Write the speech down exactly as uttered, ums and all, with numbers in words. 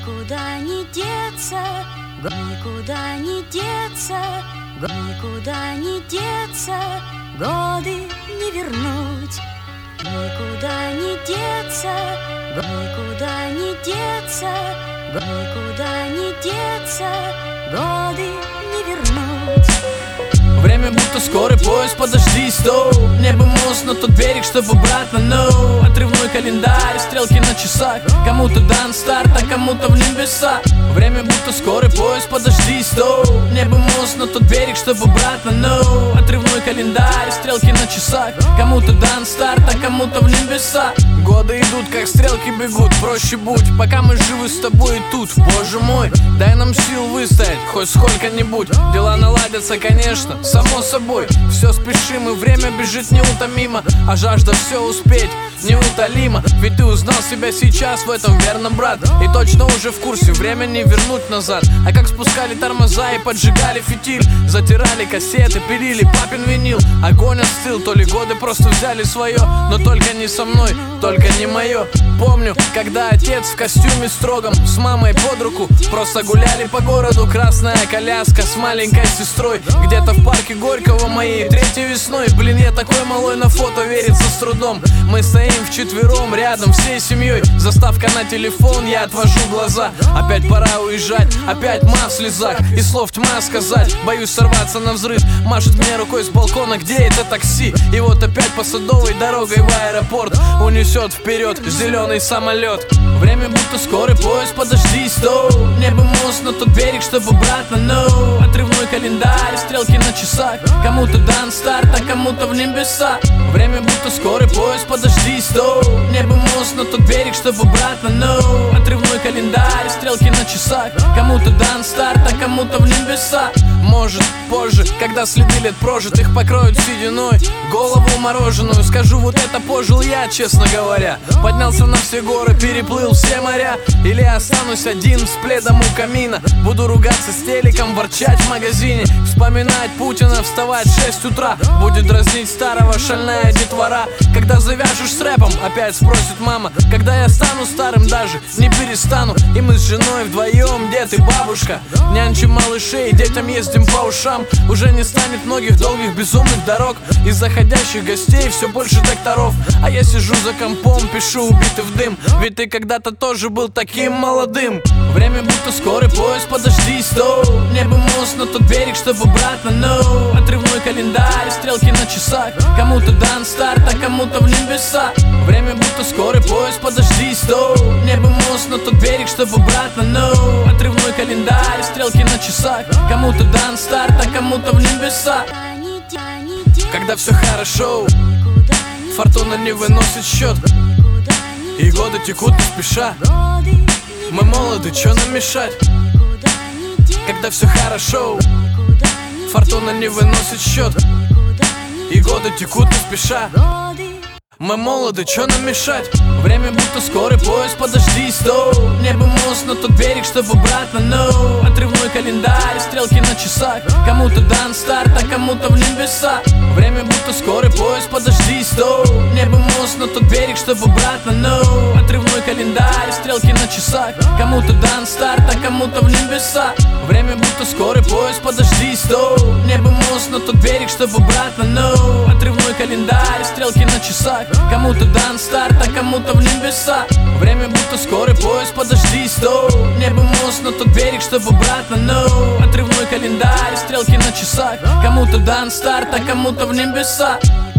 Никуда не деться, никуда не деться, никуда не деться, годы не вернуть. Никуда не деться, никуда не деться, никуда не деться, годы не вернуть. Время будто скорый поезд, подожди, стоп. Небо мост на тот берег, чтоб обратно, no. Отрывной календарь, стрелки на часах. Кому-то дан старт, а кому-то в небеса. Время будто скорый поезд, подожди, стоп. Небо мост на тот берег, чтоб обратно, no. Отрывной календарь, стрелки на часах. Кому-то дан старт, а кому-то в небеса. Годы идут, как стрелки бегут, проще будь, пока мы живы с тобой и тут. Боже мой, дай нам сил выстоять, хоть сколько-нибудь. Дела наладятся, конечно, само собой. Все спешим, и время бежит неутомимо, а жажда все успеть неутолима. Ведь ты узнал себя сейчас в этом, верно, брат? И точно уже в курсе, время не вернуть назад. А как спускали тормоза и поджигали фитиль, затирали кассеты, пилили папин винил. Огонь остыл, то ли годы просто взяли свое, но только не со мной, только не мое. Помню, когда отец в костюме строгом с мамой под руку просто гуляли по городу. Красная коляска с маленькой сестрой, где-то в парке Горького моей третьей весной. Блин, я такой малой, на фото верится с трудом. Мы стоим вчетвером рядом всей семьей. Заставка на телефон, я отвожу глаза. Опять пора уезжать, опять ма в слезах. И слов тьма сказать, боюсь сорваться на взрыв. Машет мне рукой с балкона, где это такси? И вот опять по Садовой дорогой в аэропорт унесет вперед зеленый самолет. Время будто скорый поезд, подожди, стоп. Небо мост на тот берег, чтоб обратно, no. Отрывной календарь, стрелки на часах. Кому-то дан старт, а кому-то в небеса. Время будто скорый поезд, подожди, стоп. Небо мост на тот берег, чтоб обратно, no. Отрывной календарь, стрелки на часах. Кому-то дан старт, а кому-то в небеса. Может, позже, когда следы лет прожитых покроют сединой голову мороженую, скажу, вот это пожил я, честно говоря. Поднялся на все горы, переплыл все моря. Или останусь один с пледом у камина. Буду ругаться с телеком, ворчать в магазине, вспоминать Путина, вставать в шесть утра. Будет дразнить старого шальная детвора. Когда завяжешь с рэпом, опять спросит мама. Когда я стану старым, даже не перестану. И мы с женой вдвоем, дед и бабушка, нянчим малышей, детям ездим по ушам. Уже не станет многих долгих безумных дорог. Из заходящих гостей все больше докторов. А я сижу за компом, пишу убитый в дым. Ведь ты когда-то тоже был таким молодым. Время будто скорый поезд, подожди, стоп. Небо мост на тот берег, чтоб обратно, no. Отрывной календарь, стрелки на часах. Кому-то дан старт, а кому-то в небеса. Время будто скорый поезд, подожди, стоп. Небо мост на тот берег, чтоб обратно, no. Отрывной календарь, стрелки на часах. Кому-то дан старт, а кому-то в небеса. Когда все хорошо, фортуна не выносит счет, и годы текут не спеша. Мы молоды, чё нам мешать? Когда все хорошо, фортуна не выносит счет, и годы текут не спеша. Мы молоды, чё нам мешать? Время будто скорый поезд, подожди, стоп. Небо мост на тот берег, чтоб обратно, no. Отрывной календарь, стрелки на часах. Кому-то дан старт, а кому-то в небеса. Время будто скорый поезд, подожди, стоп. Небо мост на тот берег, чтоб обратно, no. Отрывной календарь, стрелки на часах. Кому-то дан старт, а кому-то в небеса. Время будто скорый поезд, подожди, стоп. Небо мост на тот берег, чтоб обратно, no. Отрывной календарь, стрелки на часах. Кому-то дан старт, а кому-то в небеса. Время будто скорый поезд, подожди, стоп. Небо мост на тот берег, чтоб обратно, no. Отрывной календарь, стрелки на часах. Кому-то дан старт, а кому-то в небеса.